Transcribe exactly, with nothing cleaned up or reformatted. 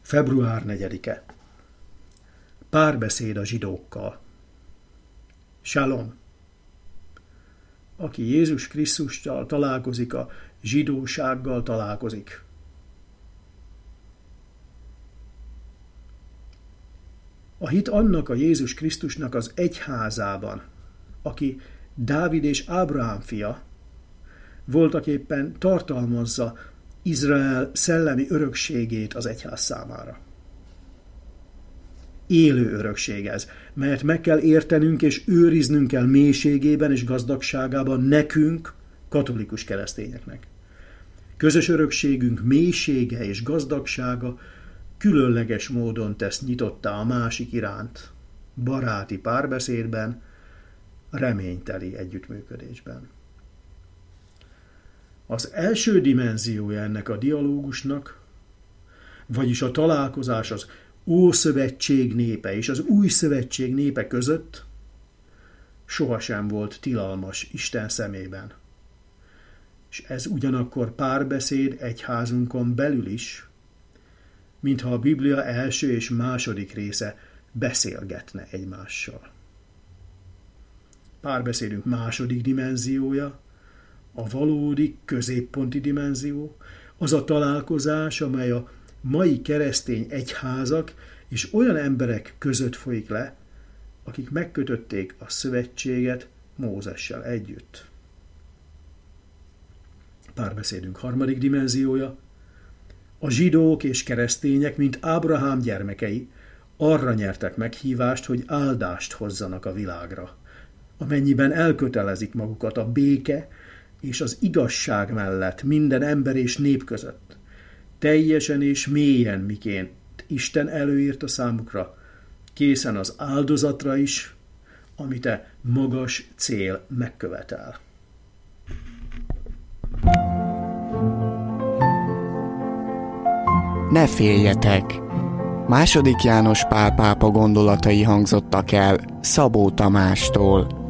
február negyedike. Párbeszéd a zsidókkal. Shalom. Aki Jézus Krisztussal találkozik, a zsidósággal találkozik. A hit annak a Jézus Krisztusnak az egyházában, aki Dávid és Ábrahám fia, voltaképpen tartalmazza Izrael szellemi örökségét az egyház számára. Élő örökség ez, mert meg kell értenünk és őriznünk kell mélységében és gazdagságában nekünk, katolikus keresztényeknek. Közös örökségünk mélysége és gazdagsága különleges módon tesz nyitottá a másik iránt, baráti párbeszédben, reményteli együttműködésben. Az első dimenziója ennek a dialógusnak, vagyis a találkozás az Ószövetség népe és az Új Szövetség népe között sohasem volt tilalmas Isten szemében. És ez ugyanakkor párbeszéd egyházunkon belül is, mintha a Biblia első és második része beszélgetne egymással. Párbeszédünk második dimenziója, a valódi középponti dimenzió, az a találkozás, amely a mai keresztény egyházak és olyan emberek között folyik le, akik megkötötték a szövetséget Mózessel együtt. Párbeszédünk harmadik dimenziója, a zsidók és keresztények, mint Ábrahám gyermekei, arra nyertek meghívást, hogy áldást hozzanak a világra, amennyiben elkötelezik magukat a béke és az igazság mellett minden ember és nép között, teljesen és mélyen, miként Isten előírt a számukra, készen az áldozatra is, amit e magas cél megkövetel. Ne féljetek! Második János Pál pápa gondolatai hangzottak el Szabó Tamástól.